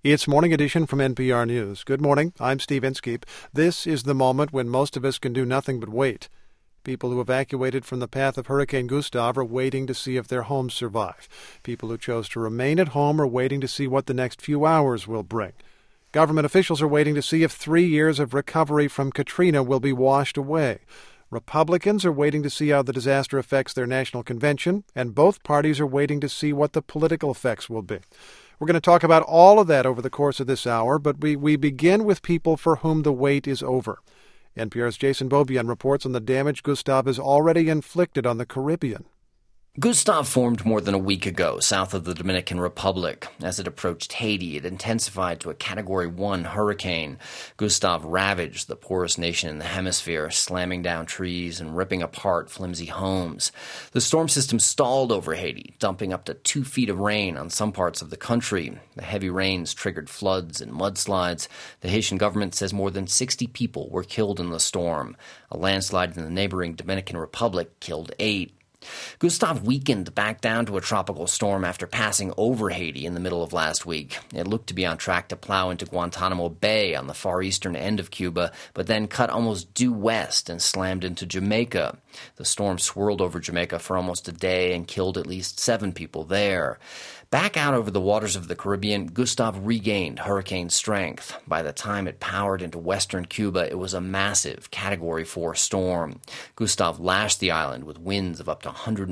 It's Morning Edition from NPR News. Good morning. I'm Steve Inskeep. This is the moment when most of us can do nothing but wait. People who evacuated from the path of Hurricane Gustav are waiting to see if their homes survive. People who chose to remain at home are waiting to see what the next few hours will bring. Government officials are waiting to see if 3 years of recovery from Katrina will be washed away. Republicans are waiting to see how the disaster affects their national convention, and both parties are waiting to see what the political effects will be. We're going to talk about all of that over the course of this hour, but we begin with people for whom the wait is over. NPR's Jason Beaubien reports on the damage Gustav has already inflicted on the Caribbean. Gustav formed more than a week ago south of the Dominican Republic. As it approached Haiti, it intensified to a Category 1 hurricane. Gustav ravaged the poorest nation in the hemisphere, slamming down trees and ripping apart flimsy homes. The storm system stalled over Haiti, dumping up to 2 feet of rain on some parts of the country. The heavy rains triggered floods and mudslides. The Haitian government says more than 60 people were killed in the storm. A landslide in the neighboring Dominican Republic killed 8. Gustav weakened back down to a tropical storm after passing over Haiti in the middle of last week. It looked to be on track to plow into Guantanamo Bay on the far eastern end of Cuba, but then cut almost due west and slammed into Jamaica. The storm swirled over Jamaica for almost a day and killed at least 7 people there. Back out over the waters of the Caribbean, Gustav regained hurricane strength. By the time it powered into western Cuba, it was a massive Category 4 storm. Gustav lashed the island with winds of up to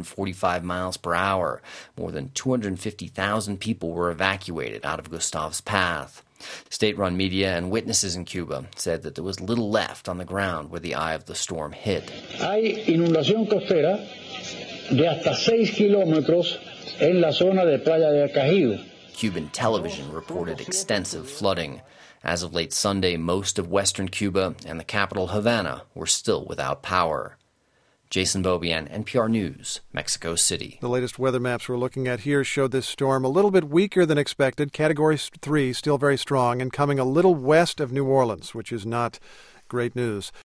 145 miles per hour. More than 250,000 people were evacuated out of Gustav's path. State-run media and witnesses in Cuba said that there was little left on the ground where the eye of the storm hit. Hay inundación costera de hasta 6 kilómetros en la zona de Playa del Cajido. Cuban television reported extensive flooding. As of late Sunday, most of western Cuba and the capital Havana were still without power. Jason Beaubien, NPR News, Mexico City. The latest weather maps we're looking at here show this storm a little bit weaker than expected. Category 3, still very strong, and coming a little west of New Orleans, which is not great news.